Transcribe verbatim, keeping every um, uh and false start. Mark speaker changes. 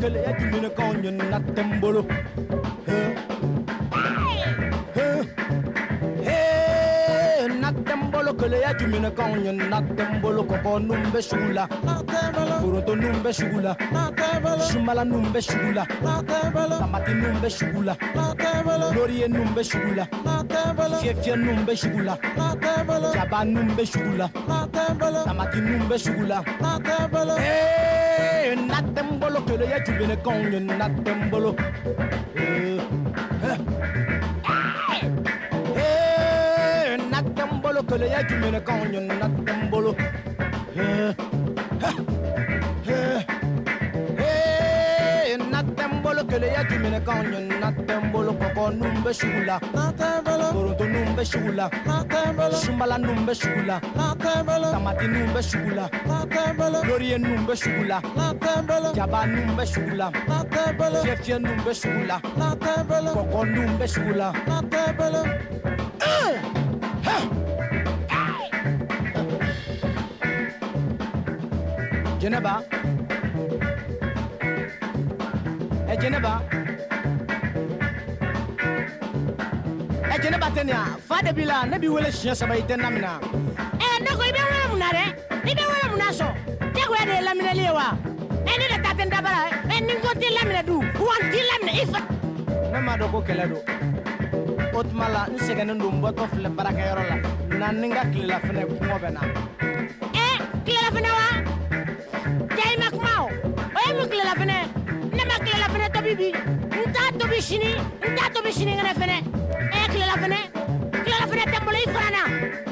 Speaker 1: kele ya jumene konyo na tembolo na tembolo kele ya jumene konyo na tembolo koko numbe shula kuroto numbe shula shumala numbe shula tamati numbe shula loriye numbe shula fiefie numbe shula jaba numbe shula tamati numbe shula eh na tembolo kele ya jumene konyo na tembolo eh Natembolo que le ya jumene konyo natembolo eh eh eh natembolo que le ya jumene konyo natembolo koko numbe shula natembolo koronto numbe shula natembolo shumala numbe shula natembolo tamati numbe shula natembolo loriye numbe shula natembolo jaba numbe shula natembolo fiefie numbe shula natembolo koko numbe shula natembolo Jeneba Eh Jeneba Eh Jeneba tenia Fade bila nabi wele shia saba itena mina
Speaker 2: Eh nako ibe wele munare Ibe wele munaso Tego ya de lamine liwa Eh ni de tatenda bara Eh ningo ti lamine du Wanti lamine ifa
Speaker 1: Nama doko keledo Otmala nsegene ndumboto fle baraka yorola Na ninga klela fene kungo bena
Speaker 2: Eh klela fene wa Klela fene nema klela fene to bibi nta to bishini nta to bishini ngene fene e klela fene klela fene tembole ifana